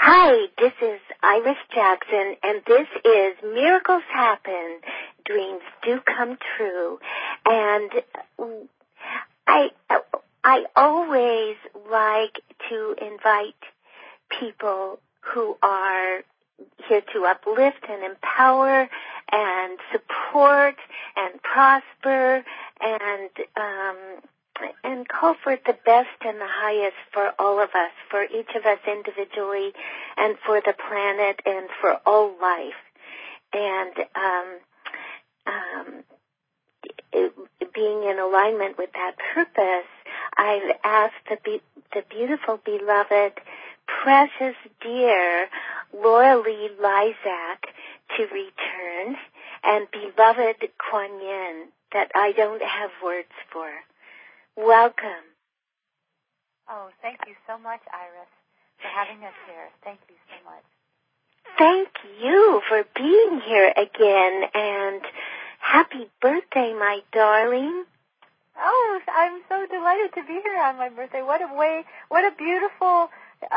Hi, this is Iris Jackson, and this is Miracles Happen, Dreams Do Come True. And I always like to invite people who are here to uplift and empower and support and prosper and call for the best and the highest for all of us, for each of us individually, and for the planet, and for all life. And being in alignment with that purpose, I've asked the beautiful, beloved, precious, dear Laura Lee Lysak to return, and beloved Kuan Yin, that I don't have words for. Welcome. Oh, thank you so much, Iris, for having us here. Thank you so much. Thank you for being here again, and happy birthday, my darling. Oh, I'm so delighted to be here on my birthday. What a beautiful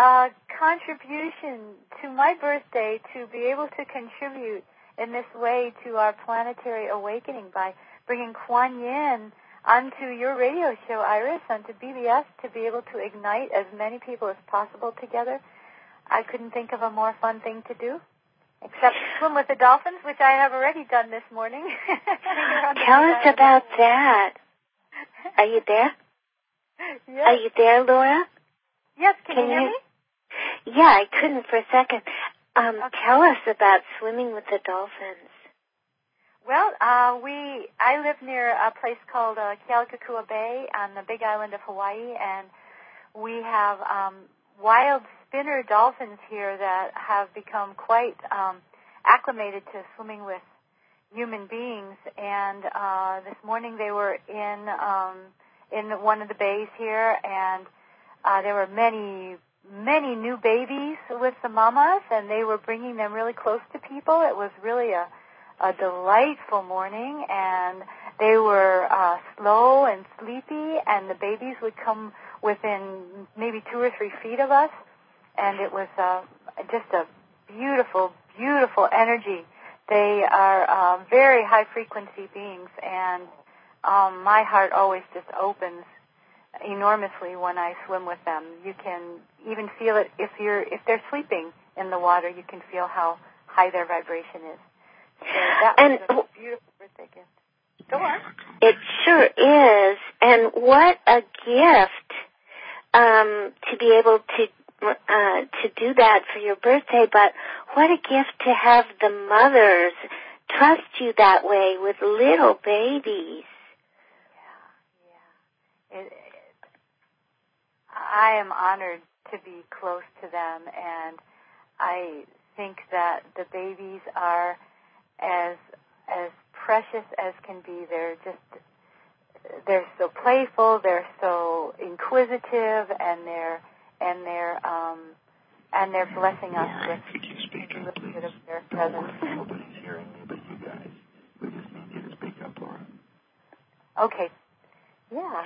contribution to my birthday to be able to contribute in this way to our planetary awakening by bringing Kuan Yin onto your radio show, Iris, onto BBS, to be able to ignite as many people as possible together. I couldn't think of a more fun thing to do, except swim with the dolphins, which I have already done this morning. Tell us about that. Are you there? Yes. Are you there, Laura? Yes, can you hear me? Yeah, I couldn't for a second. Tell us about swimming with the dolphins. Well, I live near a place called Kealakekua Bay on the Big Island of Hawaii, and we have wild spinner dolphins here that have become quite acclimated to swimming with human beings. And this morning they were in one of the bays here, and there were many new babies with the mamas, and they were bringing them really close to people. It was really a delightful morning, and they were slow and sleepy, and the babies would come within maybe 2 or 3 feet of us, and it was just a beautiful, beautiful energy. They are very high-frequency beings, and my heart always just opens enormously when I swim with them. You can even feel it if they're sleeping in the water. You can feel how high their vibration is. So that was a beautiful birthday gift. Go on. It sure is, and what a gift to be able to do that for your birthday. But what a gift to have the mothers trust you that way with little babies. Yeah. I am honored to be close to them, and I think that the babies are as precious as can be. They're so playful, they're so inquisitive, and they're blessing us with a little bit of their presence. Nobody's hearing me but you guys. We just need you to speak up, Laura. Okay. Yeah.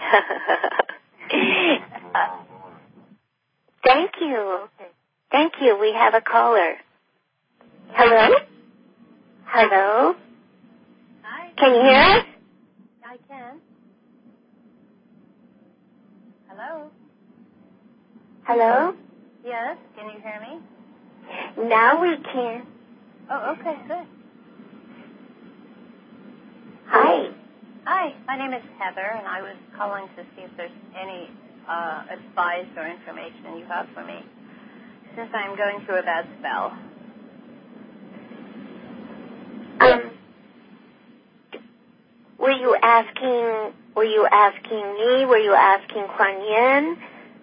Thank you. Okay. Thank you. We have a caller. Hello? Hello? Hi. Can you hear us? I can. Hello? Hello? Yes, can you hear me? Now we can. Oh, okay, good. Hi. Hi, my name is Heather, and I was calling to see if there's any advice or information you have for me, since I'm going through a bad spell. Were you asking me? Were you asking Kuan Yin?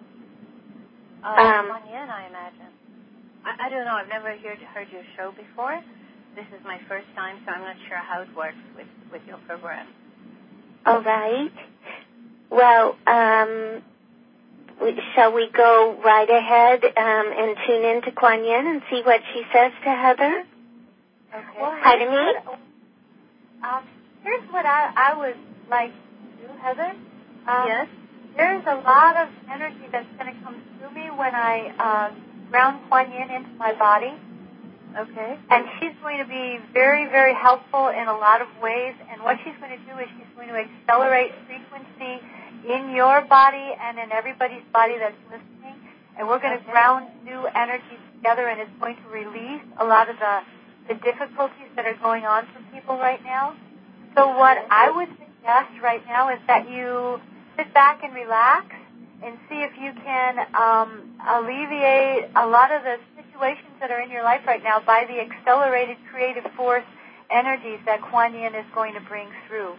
Kuan Yin, I imagine. I don't know. I've never heard your show before. This is my first time, so I'm not sure how it works with your program. All right. Well, shall we go right ahead and tune in to Kuan Yin and see what she says to Heather? Okay. Well, Pardon me? Here's what I would like to do, Heather. Yes? There's a lot of energy that's going to come through me when I ground Kuan Yin into my body. Okay. And she's going to be very, very helpful in a lot of ways. And what she's going to do is she's going to accelerate frequency in your body and in everybody's body that's listening. And we're going to ground new energies together, and it's going to release a lot of the difficulties that are going on for people right now. So what I would suggest right now is that you sit back and relax and see if you can alleviate a lot of the situations that are in your life right now by the accelerated creative force energies that Kuan Yin is going to bring through.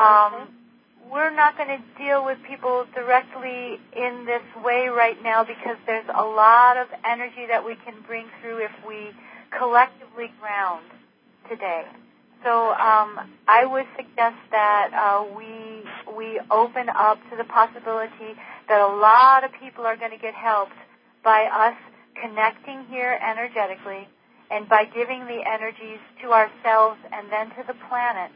We're not going to deal with people directly in this way right now because there's a lot of energy that we can bring through if we collectively ground today. So I would suggest that we open up to the possibility that a lot of people are going to get helped by us connecting here energetically and by giving the energies to ourselves and then to the planet.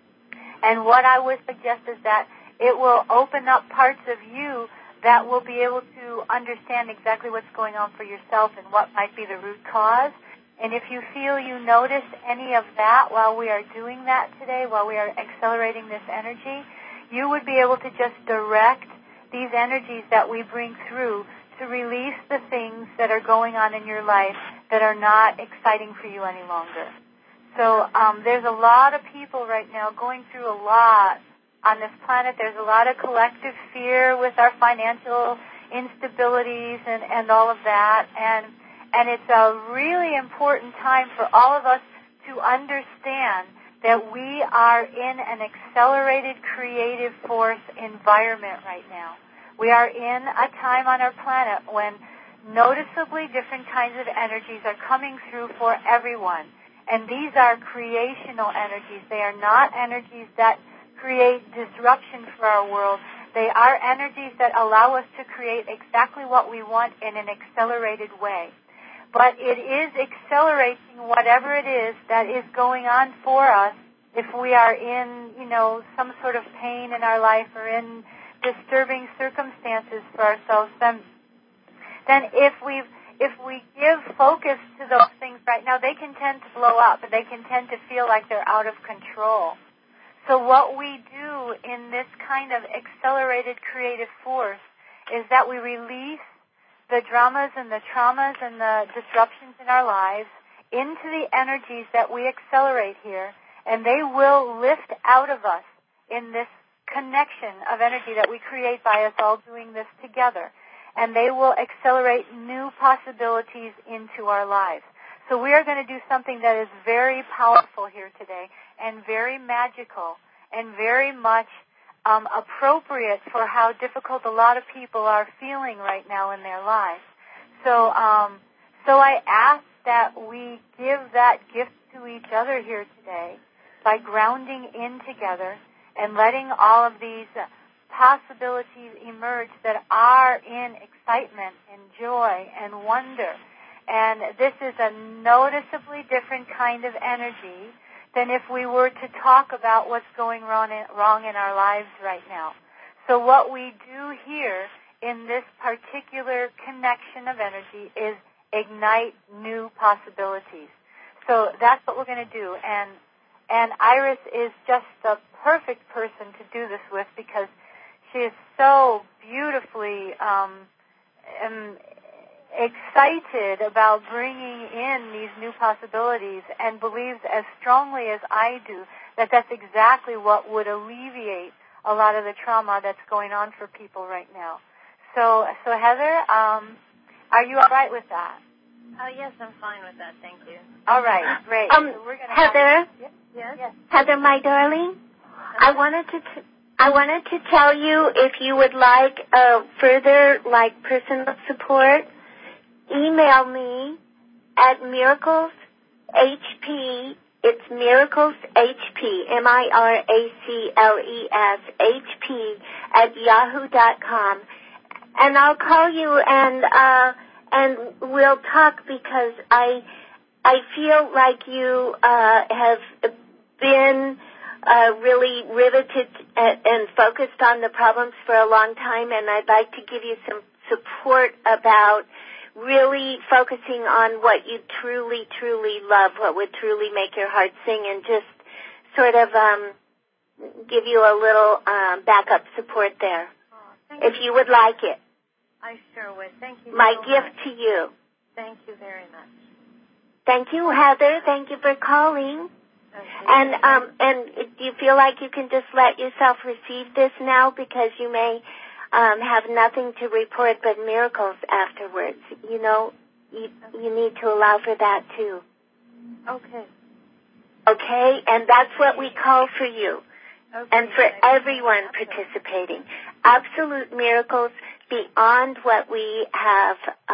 And what I would suggest is that it will open up parts of you that will be able to understand exactly what's going on for yourself and what might be the root cause. And if you feel you notice any of that while we are doing that today, while we are accelerating this energy, you would be able to just direct these energies that we bring through to release the things that are going on in your life that are not exciting for you any longer. So there's a lot of people right now going through a lot on this planet. There's a lot of collective fear with our financial instabilities and all of that. And it's a really important time for all of us to understand that we are in an accelerated creative force environment right now. We are in a time on our planet when noticeably different kinds of energies are coming through for everyone. And these are creational energies. They are not energies that create disruption for our world. They are energies that allow us to create exactly what we want in an accelerated way. But it is accelerating whatever it is that is going on for us if we are in, some sort of pain in our life or in disturbing circumstances for ourselves. Then if we give focus to those things right now, they can tend to blow up and they can tend to feel like they're out of control. So what we do in this kind of accelerated creative force is that we release the dramas and the traumas and the disruptions in our lives into the energies that we accelerate here, and they will lift out of us in this connection of energy that we create by us all doing this together. And they will accelerate new possibilities into our lives. So we are going to do something that is very powerful here today and very magical and very much appropriate for how difficult a lot of people are feeling right now in their lives. So I ask that we give that gift to each other here today by grounding in together and letting all of these possibilities emerge that are in excitement and joy and wonder. And this is a noticeably different kind of energy than if we were to talk about what's going wrong in our lives right now. So what we do here in this particular connection of energy is ignite new possibilities. So that's what we're going to do. And Iris is just the perfect person to do this with because she is so beautifully excited about bringing in these new possibilities and believes as strongly as I do that that's exactly what would alleviate a lot of the trauma that's going on for people right now. So Heather, are you all right with that? Yes, I'm fine with that. Thank you. All right, great. So we're gonna Heather? Yes. Heather, my darling, I wanted to tell you if you would like further personal support, email me at miracleshp. It's miracleshp, miracleshp @yahoo.com, and I'll call you and we'll talk because I feel like you have been really riveted and focused on the problems for a long time, and I'd like to give you some support about really focusing on what you truly, truly love, what would truly make your heart sing, and just sort of give you a little backup support there, if you would like it. I sure would. Thank you. My so gift much. to you. Thank you very much. Thank you, Heather. Thank you for calling. Okay. And do you feel like you can just let yourself receive this now, because you may have nothing to report but miracles afterwards? You know, you need to allow for that too. Okay. Okay, and that's what we call for you. Okay. And for everyone participating. Absolute miracles beyond what we have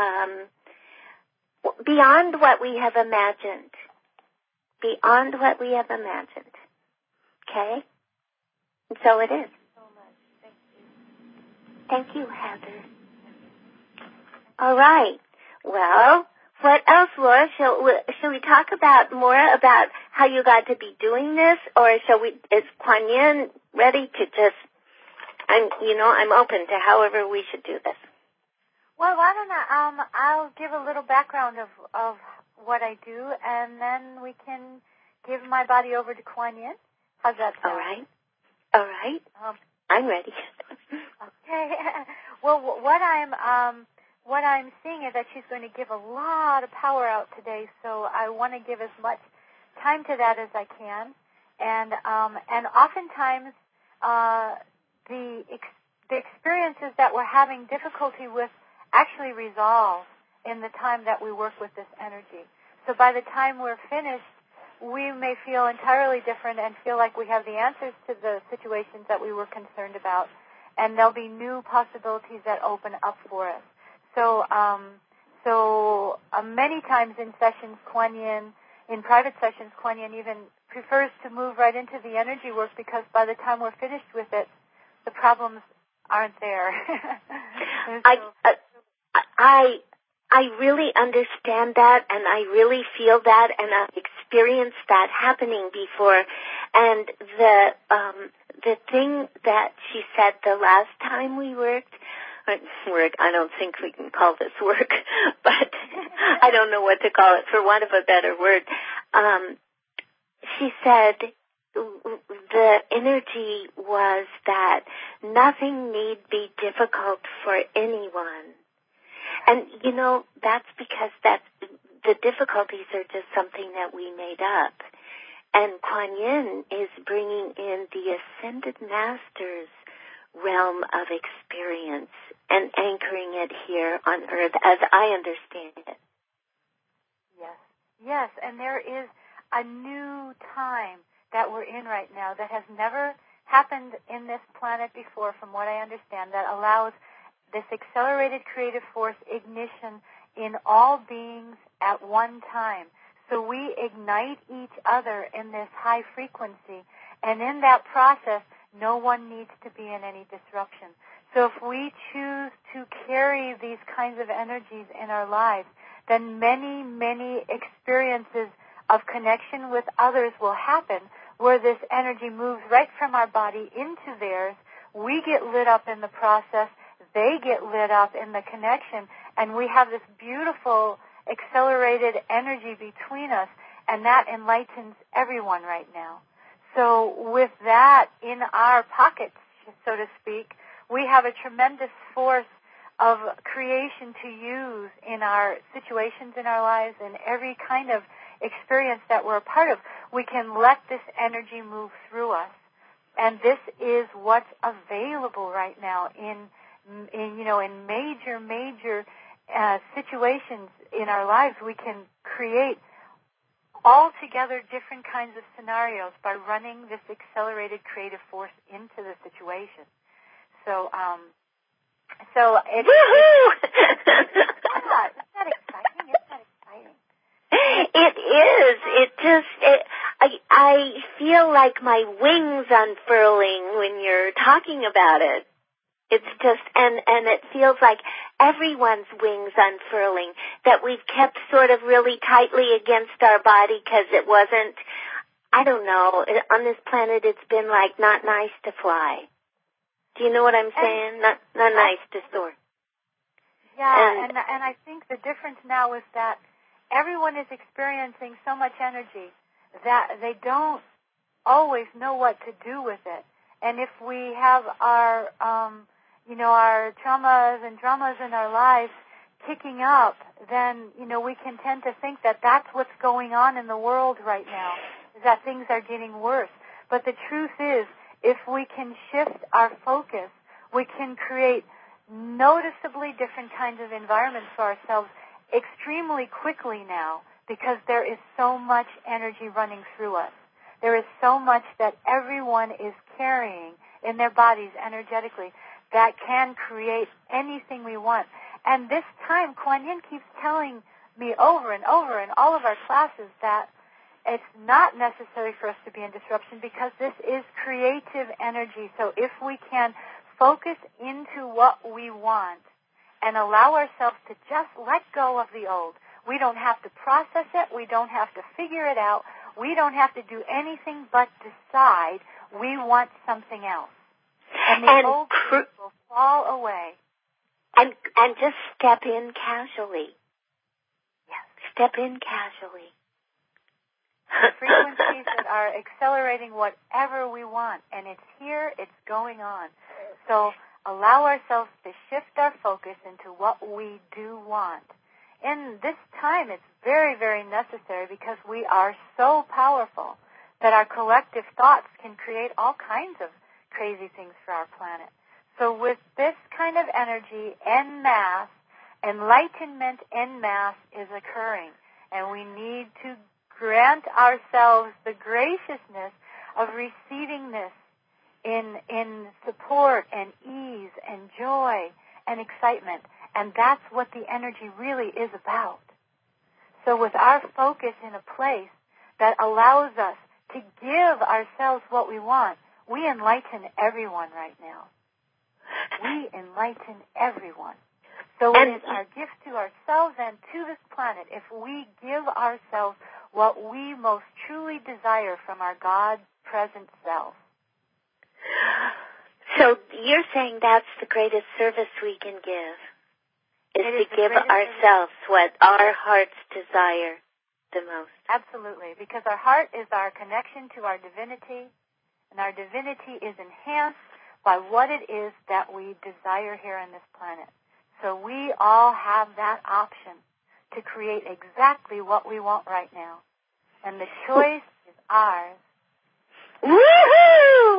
imagined. Beyond what we have imagined. Okay? And so it is. So much. Thank you. Thank you, Heather. All right. Well, what else, Laura? Shall we talk about more about how you got to be doing this, or is Kuan Yin ready to just, I'm open to however we should do this. Well, why don't I'll give a little background of what I do, and then we can give my body over to Kuan Yin. How's that sound? All right. I'm ready. Okay. Well, what I'm seeing is that she's going to give a lot of power out today, so I want to give as much time to that as I can. And oftentimes the experiences that we're having difficulty with actually resolve in the time that we work with this energy. So by the time we're finished, we may feel entirely different and feel like we have the answers to the situations that we were concerned about, and there'll be new possibilities that open up for us. So many times in sessions, in private sessions, Kuan Yin even prefers to move right into the energy work, because by the time we're finished with it, the problems aren't there. I really understand that, and I really feel that, and I've experienced that happening before. And the thing that she said the last time we worked, I don't think we can call this work, but I don't know what to call it, for want of a better word. She said the energy was that nothing need be difficult for anyone. And, that's because the difficulties are just something that we made up. And Kuan Yin is bringing in the Ascended Masters realm of experience and anchoring it here on Earth, as I understand it. Yes, and there is a new time that we're in right now that has never happened in this planet before, from what I understand, that allows this accelerated creative force ignition in all beings at one time. So we ignite each other in this high frequency, and in that process, no one needs to be in any disruption. So if we choose to carry these kinds of energies in our lives, then many, many experiences of connection with others will happen, where this energy moves right from our body into theirs. We get lit up in the process, they get lit up in the connection, and we have this beautiful accelerated energy between us, and that enlightens everyone right now. So with that in our pockets, so to speak, we have a tremendous force of creation to use in our situations in our lives and every kind of experience that we're a part of. We can let this energy move through us. And this is what's available right now in major situations in our lives. We can create altogether different kinds of scenarios by running this accelerated creative force into the situation. So it's woohoo! Isn't that exciting? Isn't that exciting? It is. I feel like my wings unfurling when you're talking about it. It's just, and it feels like everyone's wings unfurling, that we've kept sort of really tightly against our body because it wasn't, I don't know, on this planet it's been like not nice to fly. Do you know what I'm saying? Not nice to soar. Yeah, and I think the difference now is that everyone is experiencing so much energy that they don't always know what to do with it. And if we have our, our traumas and dramas in our lives kicking up, then, we can tend to think that that's what's going on in the world right now, is that things are getting worse. But the truth is, if we can shift our focus, we can create noticeably different kinds of environments for ourselves extremely quickly now, because there is so much energy running through us. There is so much that everyone is carrying in their bodies energetically that can create anything we want. And this time, Kuan Yin keeps telling me over and over in all of our classes that it's not necessary for us to be in disruption, because this is creative energy. So if we can focus into what we want and allow ourselves to just let go of the old, we don't have to process it. We don't have to figure it out. We don't have to do anything but decide we want something else. And the old things will fall away. And just step in casually. Yes. Step in casually. The frequencies that are accelerating whatever we want. And it's here, it's going on. So allow ourselves to shift our focus into what we do want. In this time, it's very, very necessary, because we are so powerful that our collective thoughts can create all kinds of crazy things for our planet. So with this kind of energy en masse, enlightenment en masse is occurring, and we need to grant ourselves the graciousness of receiving this in support and ease and joy and excitement. And that's what the energy really is about. So with our focus in a place that allows us to give ourselves what we want, we enlighten everyone right now. We enlighten everyone. So it is our gift to ourselves and to this planet if we give ourselves what we most truly desire from our God-present self. So you're saying that's the greatest service we can give, is to give ourselves what our hearts desire the most. Absolutely, because our heart is our connection to our divinity, and our divinity is enhanced by what it is that we desire here on this planet. So we all have that option to create exactly what we want right now. And the choice is ours. Woohoo!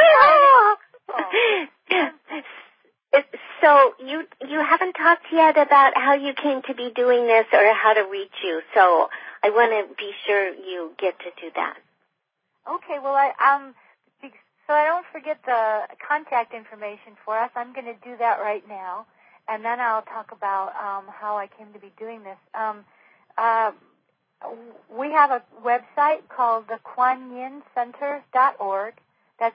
Yeah! So you haven't talked yet about how you came to be doing this or how to reach you. So I want to be sure you get to do that. Okay. Well, so I don't forget the contact information for us, I'm going to do that right now, and then I'll talk about how I came to be doing this. We have a website called the KuanYinCenter.org. That's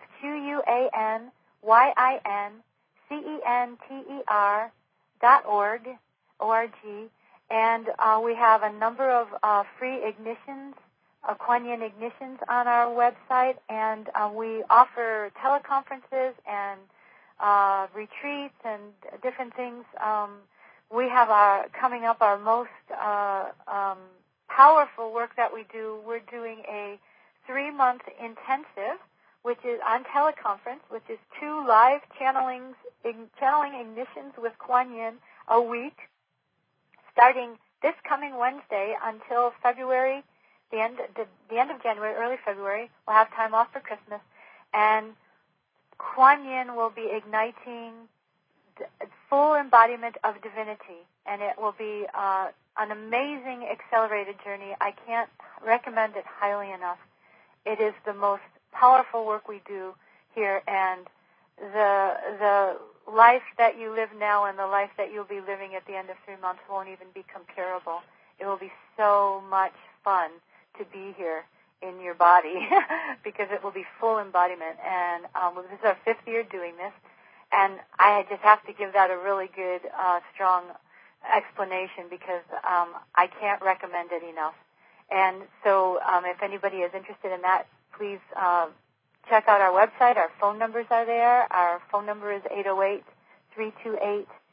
KuanYinCenter.org, O-R-G. And we have a number of free ignitions, Kuan Yin ignitions on our website, and we offer teleconferences and retreats and different things. We have coming up our most powerful work that we do. We're doing a 3-month intensive, which is on teleconference, which is 2 live channeling ignitions with Kuan Yin a week, starting this coming Wednesday until February, the end of January, early February. We'll have time off for Christmas, and Kuan Yin will be igniting full embodiment of divinity, and it will be an amazing accelerated journey. I can't recommend it highly enough. It is the most powerful work we do here, and the life that you live now and the life that you'll be living at the end of 3 months won't even be comparable. It will be so much fun to be here in your body because it will be full embodiment. And this is our 5th year doing this, and I just have to give that a really good, strong explanation because I can't recommend it enough. And so if anybody is interested in that, please check out our website. Our phone numbers are there. Our phone number is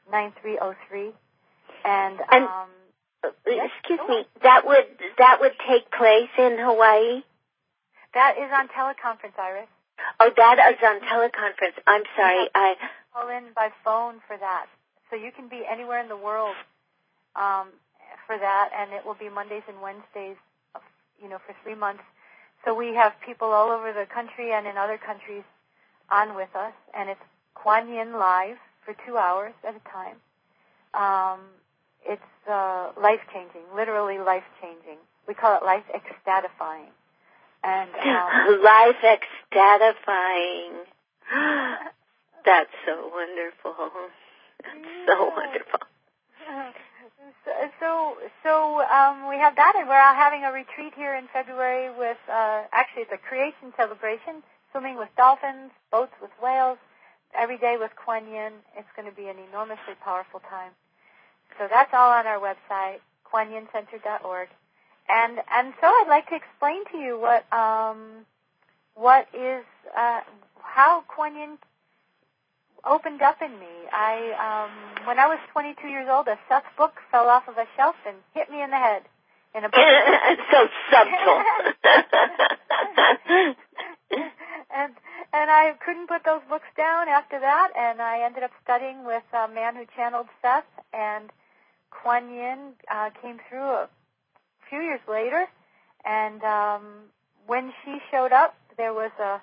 9303. And excuse me, that would take place in Hawaii? That is on teleconference, Iris. Oh, that is on teleconference. I'm sorry. I call in by phone for that. So you can be anywhere in the world for that, and it will be Mondays and Wednesdays, for 3 months. So we have people all over the country and in other countries on with us, and it's Kuan Yin live for 2 hours at a time. It's life-changing, literally life-changing. We call it life ecstatifying. And life ecstatifying. That's so wonderful. That's so wonderful. So we have that, and we're having a retreat here in February with, actually it's a creation celebration, swimming with dolphins, boats with whales, every day with Kuan Yin. It's going to be an enormously powerful time. So that's all on our website, kuanyinCenter.org. And so I'd like to explain to you what is, how Kuan Yin opened up in me. When I was 22 years old, a Seth book fell off of a shelf and hit me in the head in a book. So subtle. and I couldn't put those books down after that, and I ended up studying with a man who channeled Seth, and Kuan Yin came through a few years later, and when she showed up, there was a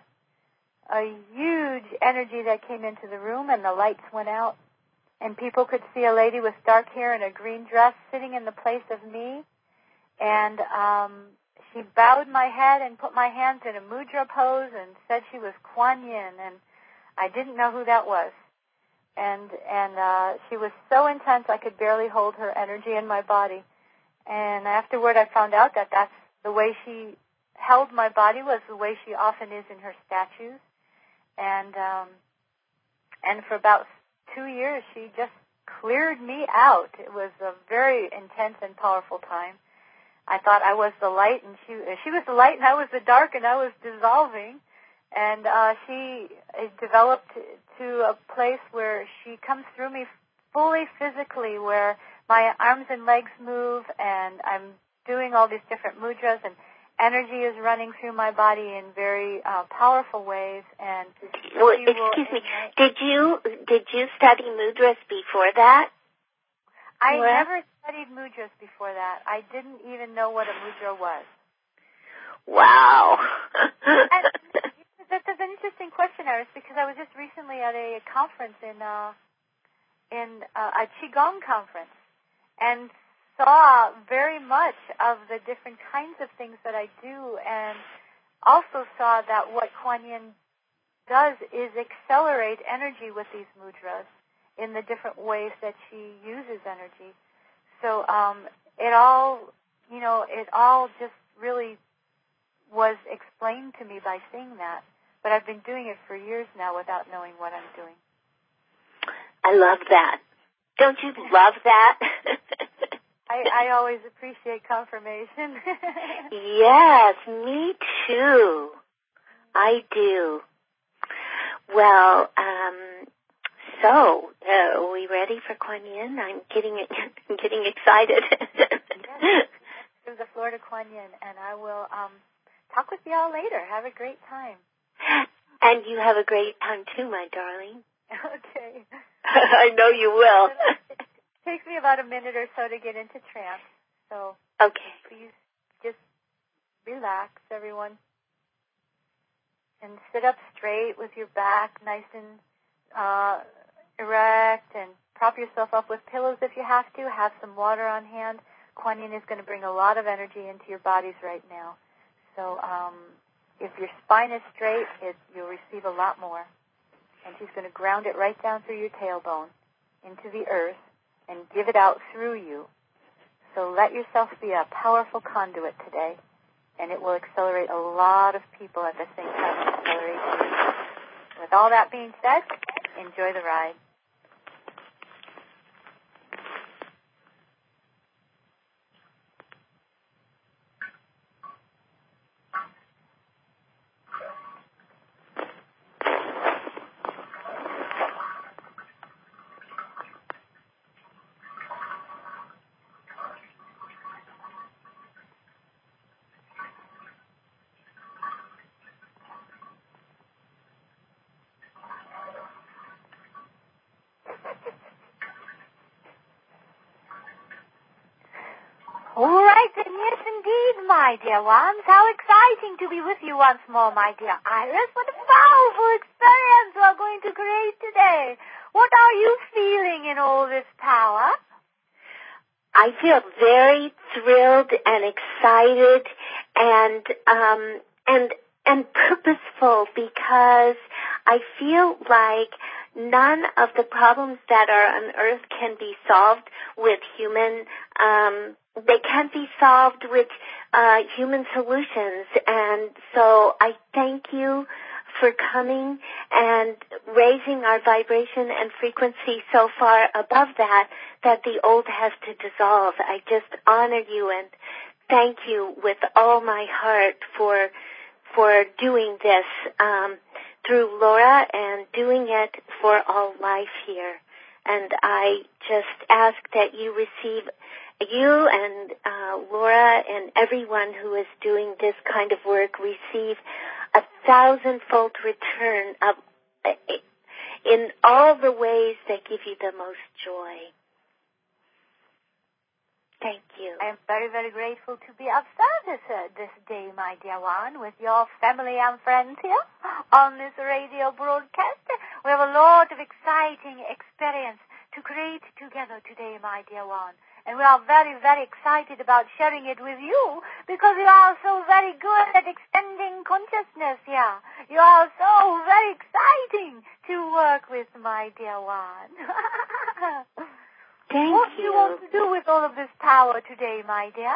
huge energy that came into the room, and the lights went out, and people could see a lady with dark hair and a green dress sitting in the place of me, and she bowed my head and put my hands in a mudra pose and said she was Kuan Yin, and I didn't know who that was. And she was so intense I could barely hold her energy in my body. And afterward I found out that that's the way she held my body, was the way she often is in her statues. And for about 2 years she just cleared me out. It was a very intense and powerful time. I thought I was the light, and she was the light, and I was the dark, and I was dissolving. And she developed to a place where she comes through me fully physically, where my arms and legs move, and I'm doing all these different mudras, and energy is running through my body in very powerful ways. And excuse me, did you study mudras before that? I never studied mudras before that. I didn't even know what a mudra was. Wow. And that's an interesting question, Iris, because I was just recently at a conference in a Qigong conference, and saw very much of the different kinds of things that I do, and also saw that what Kuan Yin does is accelerate energy with these mudras in the different ways that she uses energy. So it all just really was explained to me by seeing that. But I've been doing it for years now without knowing what I'm doing. I love that. Don't you love that? I always appreciate confirmation. Yes, me too. I do. Well, so are we ready for Kuan Yin? I'm getting excited. Yes. Give the floor to Kuan Yin, and I will talk with you all later. Have a great time. And you have a great time too, my darling. Okay. I know you will. It takes me about a minute or so to get into trance. So okay. Please just relax, everyone. And sit up straight with your back nice and erect, and prop yourself up with pillows if you have to. Have some water on hand. Kuan Yin is going to bring a lot of energy into your bodies right now. So if your spine is straight, you'll receive a lot more. And she's going to ground it right down through your tailbone into the earth and give it out through you. So let yourself be a powerful conduit today, and it will accelerate a lot of people at the same time as accelerate you. With all that being said, enjoy the ride. All right, then, yes, indeed, my dear ones. How exciting to be with you once more, my dear Iris. What a powerful experience we are going to create today. What are you feeling in all this power? I feel very thrilled and excited and purposeful, because I feel like none of the problems that are on Earth can be solved with human. They can't be solved with human solutions, and so I thank you for coming and raising our vibration and frequency so far above that the old has to dissolve. I just honor you and thank you with all my heart for doing this through Laura and doing it for all life here. And I just ask that you receive, you and Laura and everyone who is doing this kind of work, receive 1,000-fold return of in all the ways that give you the most joy. Thank you. I am very, very grateful to be of service this day, my dear one, with your family and friends here on this radio broadcast. We have a lot of exciting experience to create together today, my dear one. And we are very, very excited about sharing it with you because you are so very good at extending consciousness here. You are so very exciting to work with, my dear one. Thank what you. do you want to do with all of this power today, my dear?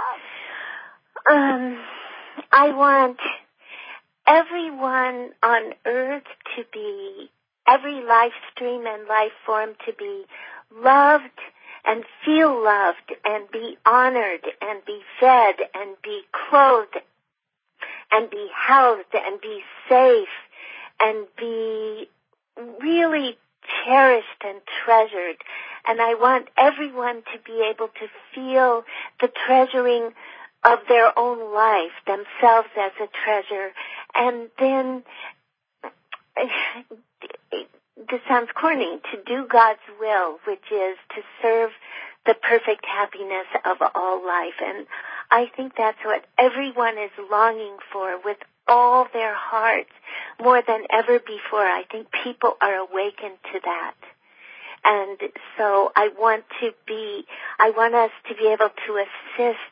I want everyone on Earth to be, every life stream and life form to be loved and feel loved and be honored and be fed and be clothed and be housed and be safe and be really cherished and treasured. And I want everyone to be able to feel the treasuring of their own life, themselves as a treasure. And then, this sounds corny, to do God's will, which is to serve the perfect happiness of all life. And I think that's what everyone is longing for with all their hearts, more than ever before. I think people are awakened to that. And so I want us to be able to assist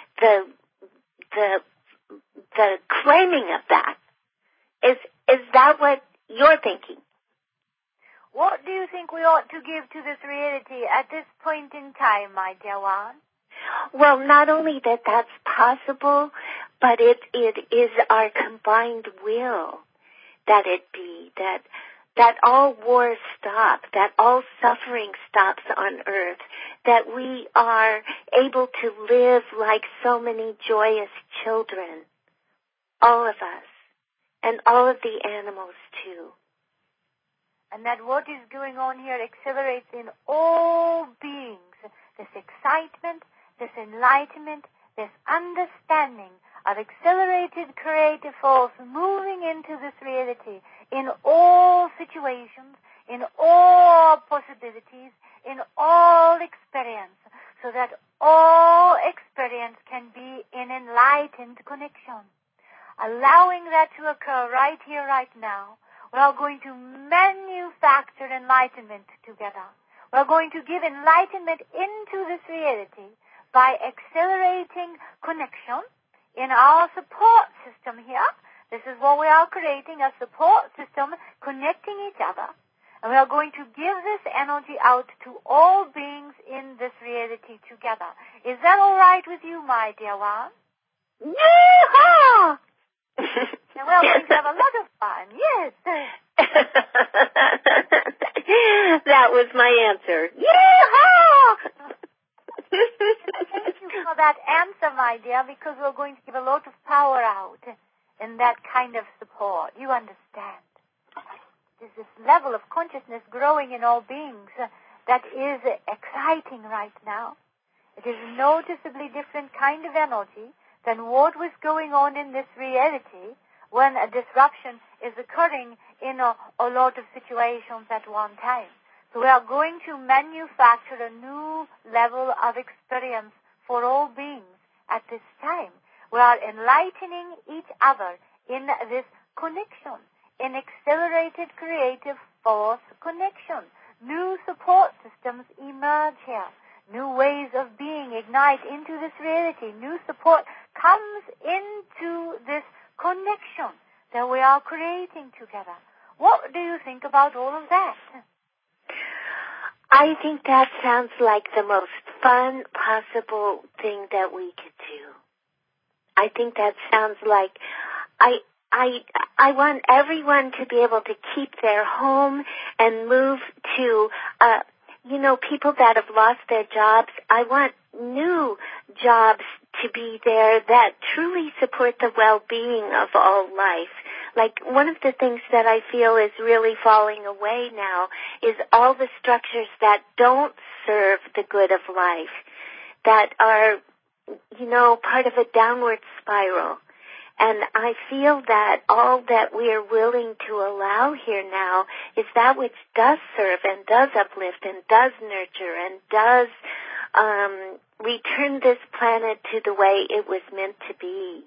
the claiming of that. Is that what you're thinking? What do you think we ought to give to this reality at this point in time, my dear one? Well, not only that that's possible, but it is our combined will that it be, that all wars stop, that all suffering stops on Earth, that we are able to live like so many joyous children, all of us, and all of the animals too. And that what is going on here accelerates in all beings, this excitement, this enlightenment, this understanding of accelerated creative force moving into this reality in all situations, in all possibilities, in all experience, so that all experience can be in enlightened connection. Allowing that to occur right here, right now, we are going to manufacture enlightenment together. We are going to give enlightenment into this reality by accelerating connection in our support system here. This is what we are creating, a support system connecting each other. And we are going to give this energy out to all beings in this reality together. Is that all right with you, my dear one? Yeehaw! And we're going to have a lot of fun, yes. That was my answer. Yeehaw! Thank you for that answer, my dear, because we're going to give a lot of power out in that kind of support. You understand. There's this level of consciousness growing in all beings that is exciting right now. It is a noticeably different kind of energy than what was going on in this reality when a disruption is occurring in a lot of situations at one time. So we are going to manufacture a new level of experience for all beings this time. We are enlightening each other in this connection, in accelerated creative force connection. New support systems emerge here. New ways of being ignite into this reality. New support comes into this connection that we are creating together. What do you think about all of that? I think that sounds like the most fun possible thing that we could do. I think that sounds like I want everyone to be able to keep their home and move to, people that have lost their jobs. I want new jobs to be there that truly support the well-being of all life. Like, one of the things that I feel is really falling away now is all the structures that don't serve the good of life, that are, part of a downward spiral. And I feel that all that we are willing to allow here now is that which does serve and does uplift and does nurture and does return this planet to the way it was meant to be.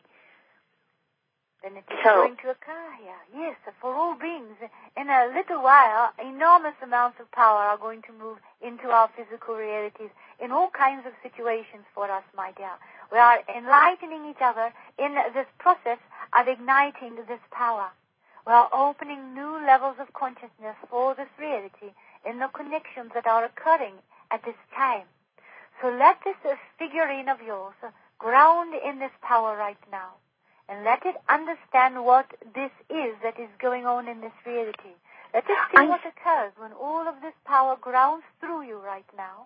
Then it is going to occur here. Yes, for all beings. In a little while, enormous amounts of power are going to move into our physical realities in all kinds of situations for us, my dear. We are enlightening each other in this process of igniting this power. We are opening new levels of consciousness for this reality in the connections that are occurring at this time. So let this figurine of yours ground in this power right now. And let it understand what this is that is going on in this reality. Let it see what occurs when all of this power grounds through you right now.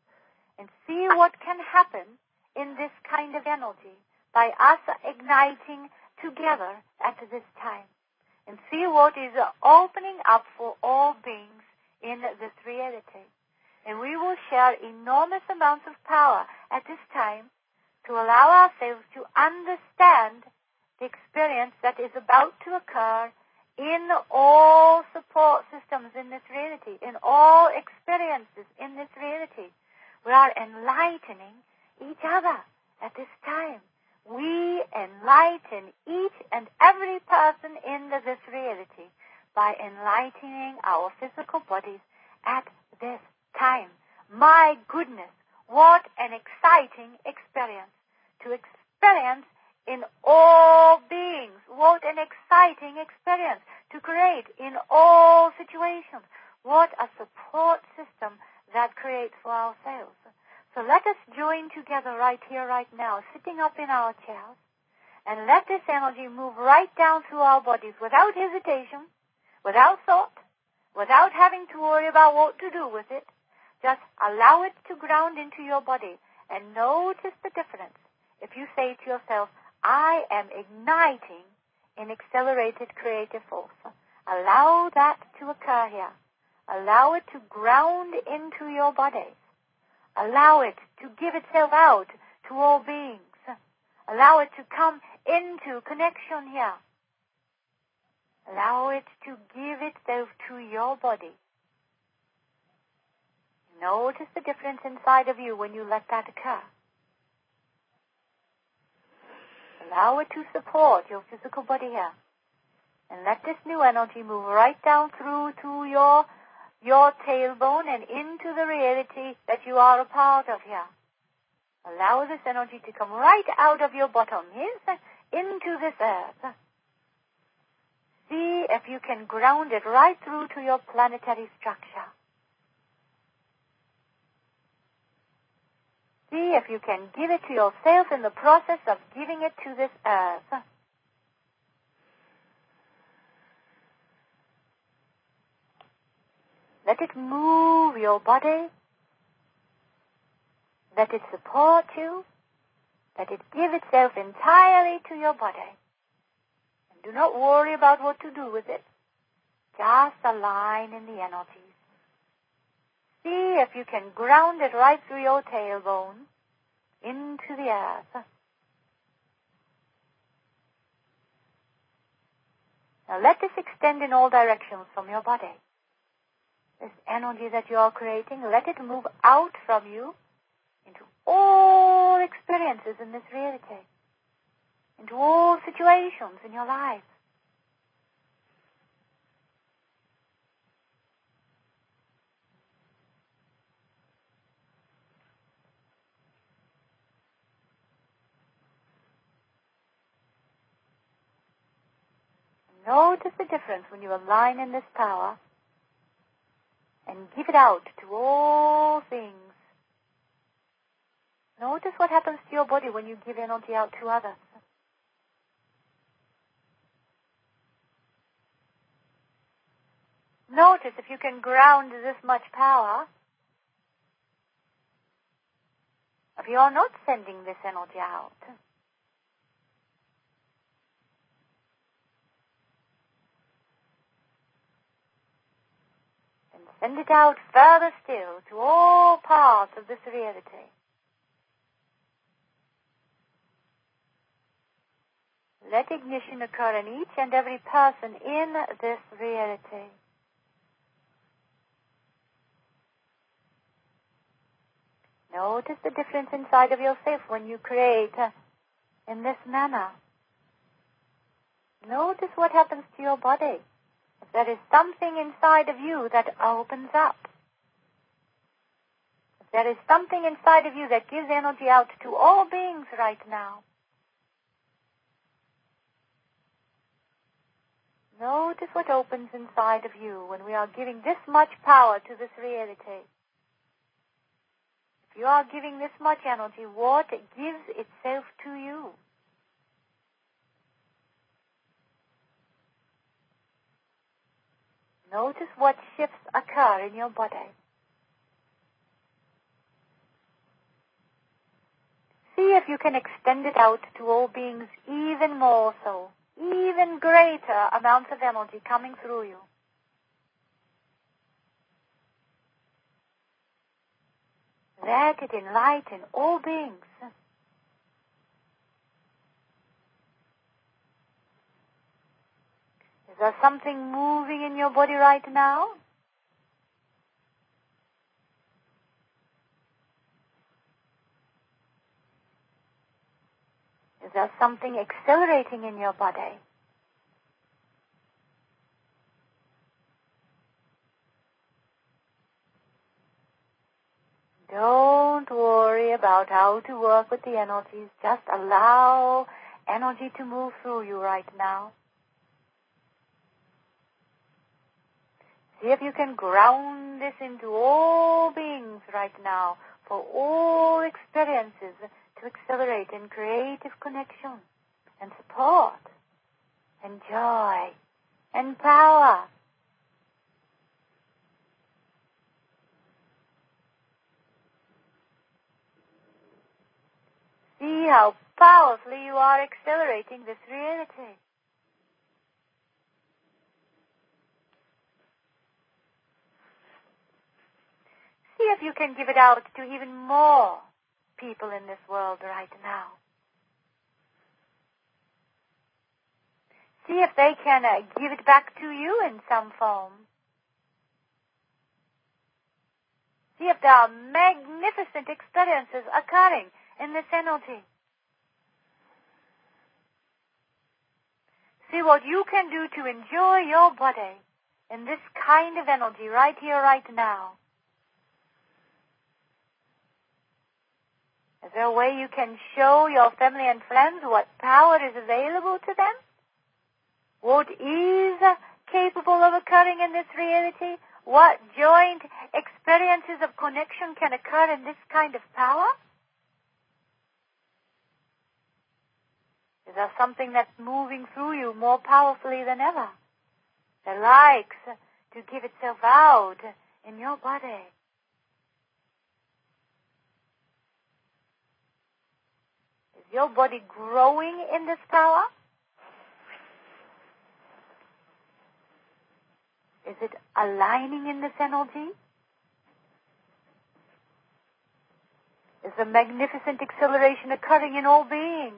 And see what can happen in this kind of energy by us igniting together at this time. And see what is opening up for all beings in this reality. And we will share enormous amounts of power at this time to allow ourselves to understand the experience that is about to occur in all support systems in this reality, in all experiences in this reality. We are enlightening each other at this time. We enlighten each and every person in this reality by enlightening our physical bodies at this time. My goodness, what an exciting experience to experience in all beings. What an exciting experience to create in all situations. What a support system that creates for ourselves. So let us join together right here, right now, sitting up in our chairs, and let this energy move right down through our bodies without hesitation, without thought, without having to worry about what to do with it. Just allow it to ground into your body and notice the difference. If you say to yourself, I am igniting in accelerated creative force. Allow that to occur here. Allow it to ground into your body. Allow it to give itself out to all beings. Allow it to come into connection here. Allow it to give itself to your body. Notice the difference inside of you when you let that occur. Allow it to support your physical body here. And let this new energy move right down through to your tailbone and into the reality that you are a part of here. Allow this energy to come right out of your bottom, yes, into this earth. See if you can ground it right through to your planetary structure. See if you can give it to yourself in the process of giving it to this earth. Let it move your body. Let it support you. Let it give itself entirely to your body. And do not worry about what to do with it. Just align in the energies. See if you can ground it right through your tailbone into the earth. Now let this extend in all directions from your body. This energy that you are creating, let it move out from you into all experiences in this reality, into all situations in your life. Notice the difference when you align in this power and give it out to all things. Notice what happens to your body when you give energy out to others. Notice if you can ground this much power, if you are not sending this energy out. And send it out further still to all parts of this reality. Let ignition occur in each and every person in this reality. Notice the difference inside of yourself when you create in this manner. Notice what happens to your body. If there is something inside of you that opens up. If there is something inside of you that gives energy out to all beings right now. Notice what opens inside of you when we are giving this much power to this reality. If you are giving this much energy, what gives itself to you? Notice what shifts occur in your body. See if you can extend it out to all beings even more so. Even greater amounts of energy coming through you. Let it enlighten all beings. Is there something moving in your body right now? Is there something accelerating in your body? Don't worry about how to work with the energies. Just allow energy to move through you right now. See if you can ground this into all beings right now for all experiences to accelerate in creative connection and support and joy and power. See how powerfully you are accelerating this reality. See if you can give it out to even more people in this world right now. See if they can give it back to you in some form. See if there are magnificent experiences occurring in this energy. See what you can do to enjoy your body in this kind of energy right here, right now. Is there a way you can show your family and friends what power is available to them? What is capable of occurring in this reality? What joint experiences of connection can occur in this kind of power? Is there something that's moving through you more powerfully than ever that likes to give itself out in your body? Is your body growing in this power? Is it aligning in this energy? Is the magnificent acceleration occurring in all beings?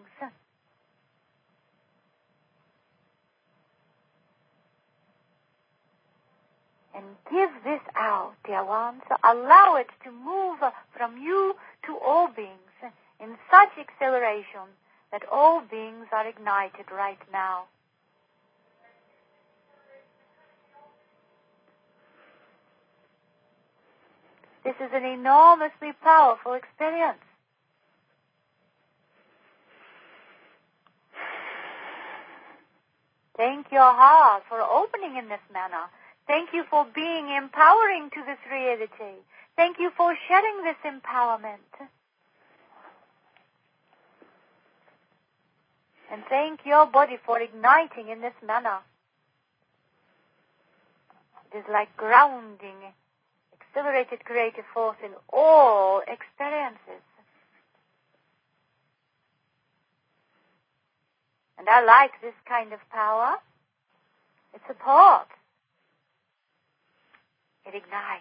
And give this out, dear ones. Allow it to move from you to all beings in such acceleration that all beings are ignited right now. This is an enormously powerful experience. Thank your heart for opening in this manner. Thank you for being empowering to this reality. Thank you for sharing this empowerment. And thank your body for igniting in this manner. It is like grounding accelerated creative force in all experiences. And I like this kind of power. It supports. It ignites.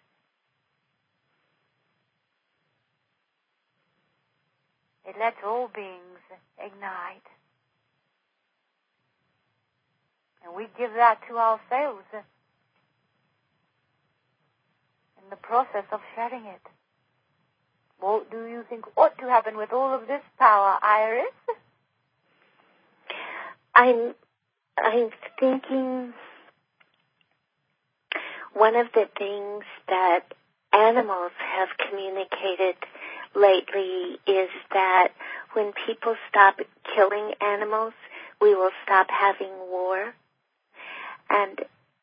It lets all beings ignite. And we give that to ourselves in the process of sharing it. What do you think ought to happen with all of this power, Iris? I'm thinking one of the things that animals have communicated lately is that when people stop killing animals, we will stop having war. And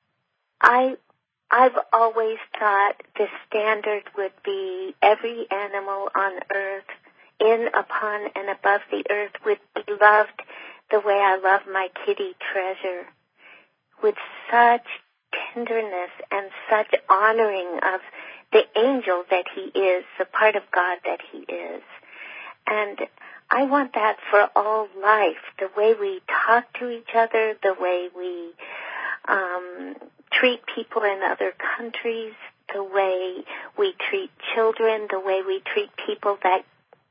I've always thought the standard would be every animal on earth, in, upon, and above the earth, would be loved the way I love my kitty Treasure, with such tenderness and such honoring of the angel that he is, the part of God that he is. And I want that for all life, the way we talk to each other, the way we treat people in other countries, the way we treat children, the way we treat people that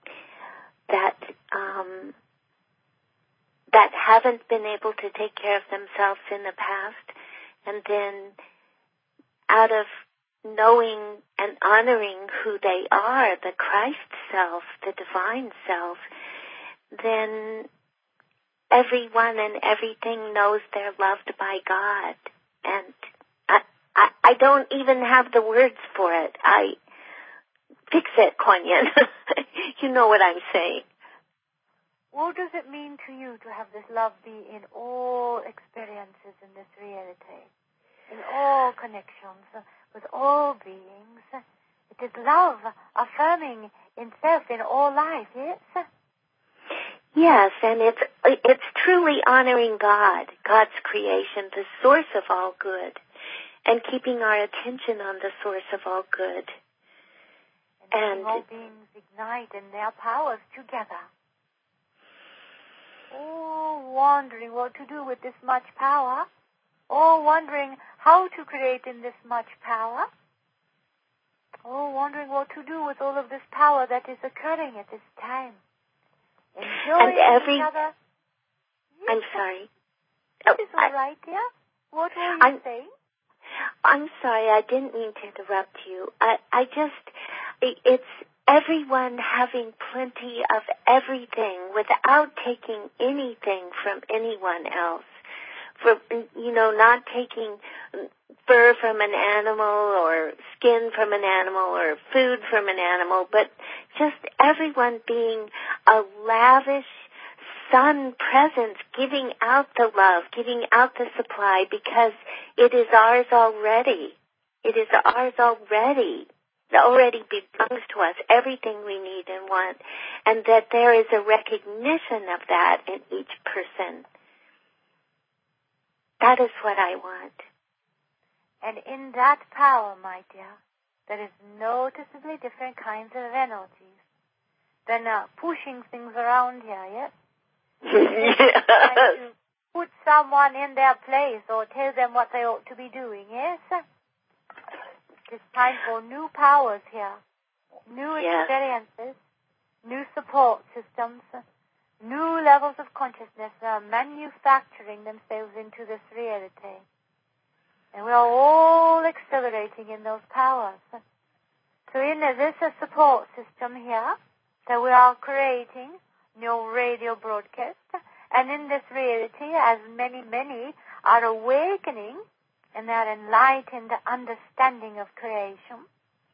haven't been able to take care of themselves in the past, and then out of knowing and honoring who they are, the Christ self, the divine self, then everyone and everything knows they're loved by God. And I don't even have the words for it. Fix it, Kuan Yin. You know what I'm saying. What does it mean to you to have this love be in all experiences in this reality, in all connections, with all beings? It is love affirming itself in all life, yes? Yes, and it's truly honoring God, God's creation, the source of all good, and keeping our attention on the source of all good. And all beings ignite in their powers together. Oh, wondering what to do with this much power. Oh, wondering how to create in this much power. Oh, wondering what to do with all of this power that is occurring at this time. Enjoying each other. Yes. I'm sorry. It is all right, dear. What were you saying? I'm sorry, I didn't mean to interrupt you. It's everyone having plenty of everything without taking anything from anyone else. Not taking fur from an animal or skin from an animal or food from an animal, but just everyone being a lavish sun presence, giving out the love, giving out the supply, because it is ours already. It is ours already. It already belongs to us, everything we need and want, and that there is a recognition of that in each person. That is what I want. And in that power, my dear, there is noticeably different kinds of energies than pushing things around here, yes? Yes. Trying to put someone in their place or tell them what they ought to be doing, yes? It's time for new powers here, new experiences, new support systems, new levels of consciousness manufacturing themselves into this reality. And we are all accelerating in those powers. So in this support system here that we are creating new radio broadcast, and in this reality, as many are awakening in their enlightened understanding of creation,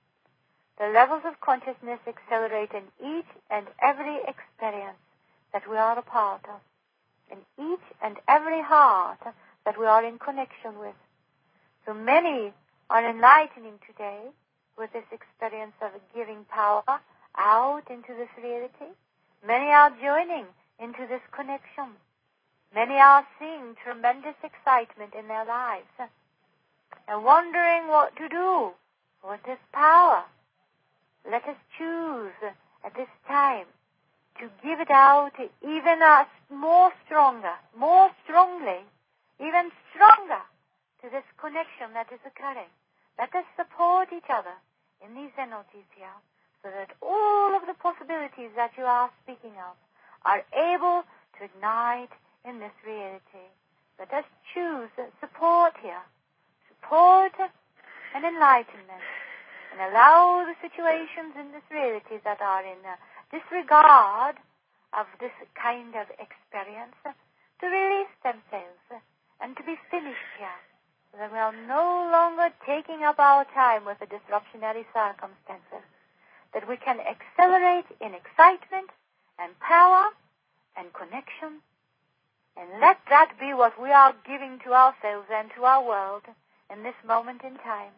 the levels of consciousness accelerate in each and every experience that we are a part of, in each and every heart that we are in connection with. So many are enlightening today with this experience of giving power out into this reality. Many are joining into this connection. Many are seeing tremendous excitement in their lives and wondering what to do with this power. Let us choose at this time to give it out even more strongly, even stronger to this connection that is occurring. Let us support each other in these energies here so that all of the possibilities that you are speaking of are able to ignite in this reality. Let us choose support here, support and enlightenment, and allow the situations in this reality that are in disregard of this kind of experience to release themselves and to be finished here, so that we are no longer taking up our time with the disruptionary circumstances, that we can accelerate in excitement and power and connection, and let that be what we are giving to ourselves and to our world in this moment in time.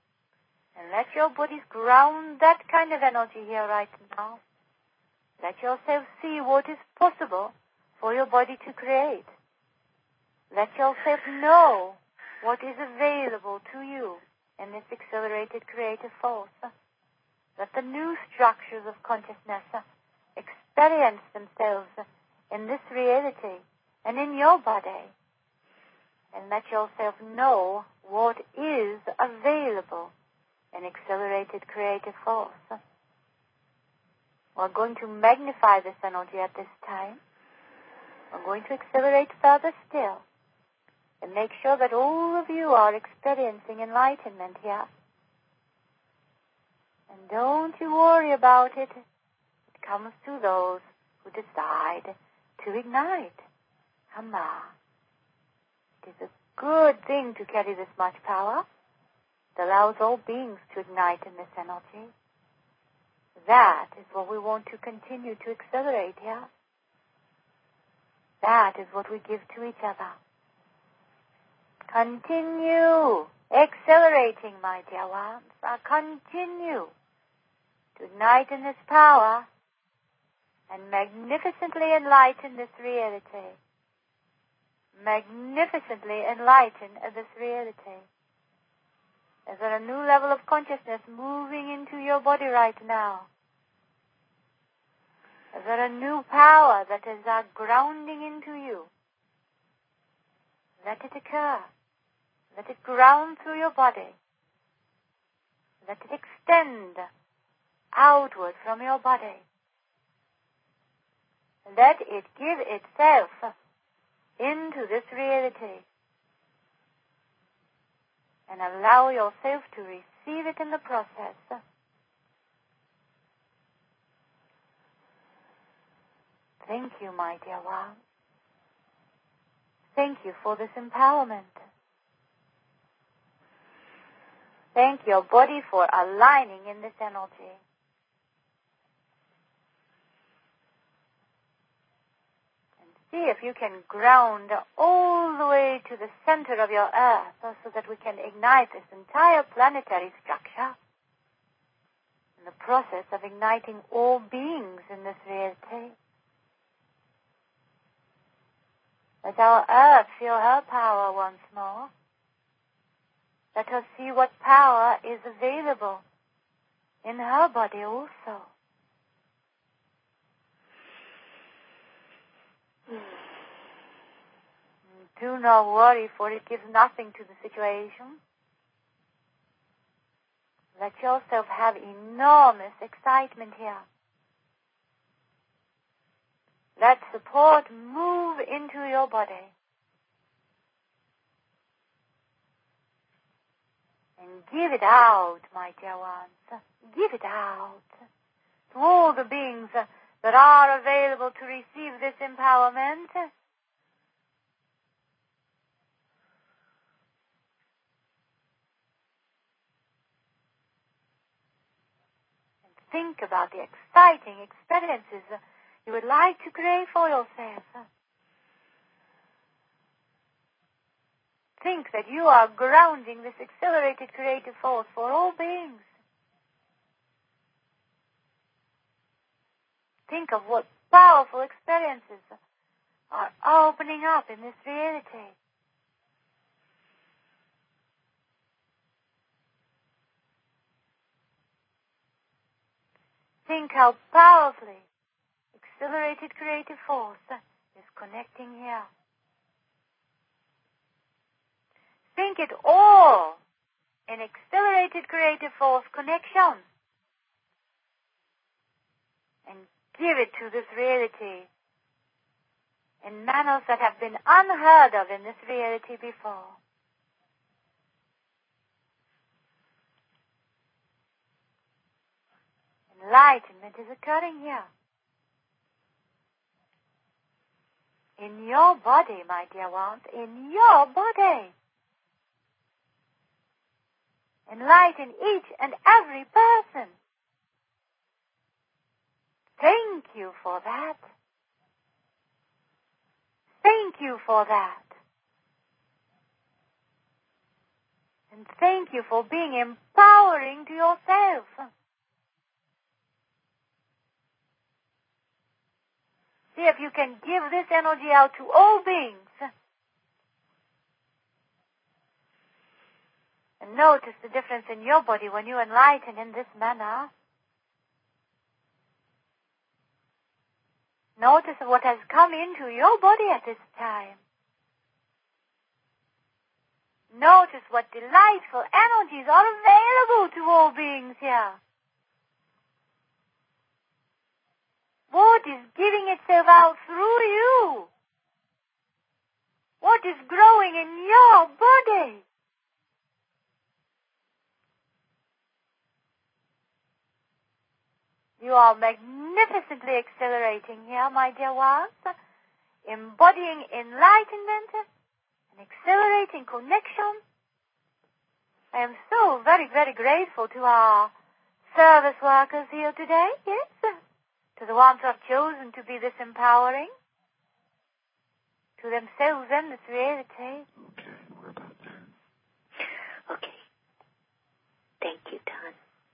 And let your bodies ground that kind of energy here right now. Let yourself see what is possible for your body to create. Let yourself know what is available to you in this accelerated creative force. Let the new structures of consciousness experience themselves in this reality and in your body. And let yourself know what is available in accelerated creative force. We're going to magnify this energy at this time. We're going to accelerate further still and make sure that all of you are experiencing enlightenment here. And don't you worry about it. It comes to those who decide to ignite. Amma. It is a good thing to carry this much power. It allows all beings to ignite in this energy. That is what we want to continue to accelerate here. That is what we give to each other. Continue accelerating, my dear ones. Continue to ignite in this power and magnificently enlighten this reality. Magnificently enlighten this reality. Is there a new level of consciousness moving into your body right now? Is there a new power that is grounding into you? Let it occur. Let it ground through your body. Let it extend outward from your body. Let it give itself into this reality. And allow yourself to receive it in the process. Thank you, my dear one. Thank you for this empowerment. Thank your body for aligning in this energy. And see if you can ground all the way to the center of your earth so that we can ignite this entire planetary structure in the process of igniting all beings in this reality. Let our earth feel her power once more. Let her see what power is available in her body also. Do not worry, for it gives nothing to the situation. Let yourself have enormous excitement here. Let support move into your body. And give it out, my dear ones. Give it out to all the beings that are available to receive this empowerment. And think about the exciting experiences you would like to create for yourself. Think that you are grounding this accelerated creative force for all beings. Think of what powerful experiences are opening up in this reality. Think how powerfully accelerated creative force is connecting here. Think it all in accelerated creative force connection. And give it to this reality in manners that have been unheard of in this reality before. Enlightenment is occurring here. In your body, my dear ones, in your body. Enlighten each and every person. Thank you for that. Thank you for that. And thank you for being empowering to yourself. See if you can give this energy out to all beings. And notice the difference in your body when you enlighten in this manner. Notice what has come into your body at this time. Notice what delightful energies are available to all beings here. What is giving itself out through you? What is growing in your body? You are magnificently accelerating here, my dear ones, embodying enlightenment and accelerating connection. I am so very, very grateful to our service workers here today, yes, to the ones who have chosen to be this empowering, to themselves and this reality. Okay, we're about there. Okay. Thank you, Don.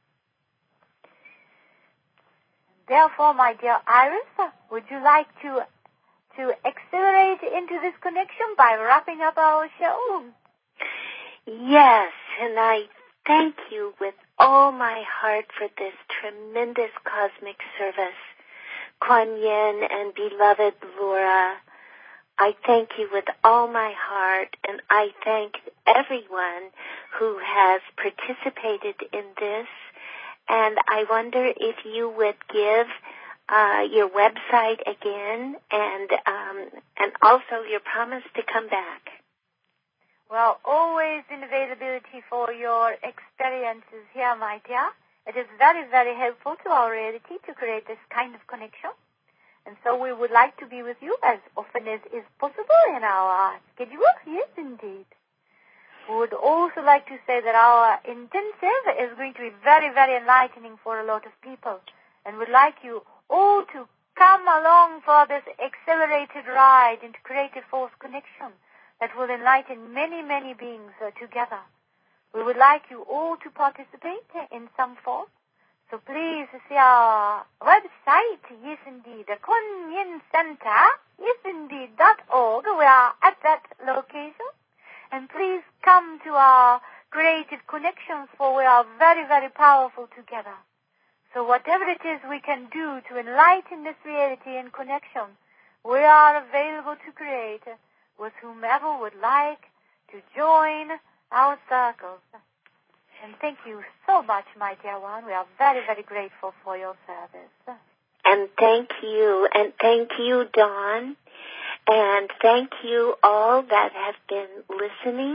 Therefore, my dear Iris, would you like to accelerate into this connection by wrapping up our show? Yes, and I thank you with all my heart for this tremendous cosmic service. Kuan Yin and beloved Laura, I thank you with all my heart, and I thank everyone who has participated in this. And I wonder if you would give your website again and also your promise to come back. Well, always in availability for your experiences here, my dear. It is very, very helpful to our reality to create this kind of connection. And so we would like to be with you as often as is possible in our schedule. Yes, indeed. We would also like to say that our intensive is going to be very, very enlightening for a lot of people. And would like you all to come along for this accelerated ride into creative force connection that will enlighten many, many beings together. We would like you all to participate in some form. So please see our website, yes indeed, the Kuan Yin Center, yes indeed, .org. We are at that location. And please come to our creative connections, for we are very, very powerful together. So whatever it is we can do to enlighten this reality and connection, we are available to create with whomever would like to join our circles. And thank you so much, my dear one. We are very, very grateful for your service. And thank you, Dawn. And thank you all that have been listening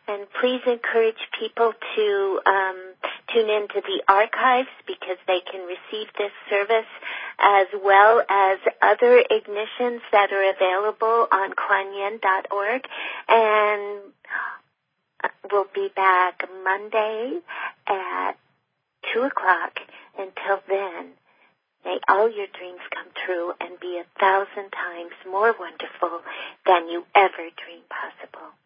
And please encourage people to tune into the archives because they can receive this service as well as other ignitions that are available on kuanyin.org. And we'll be back Monday at 2 o'clock. Until then, may all your dreams come true and be 1,000 times more wonderful than you ever dreamed possible.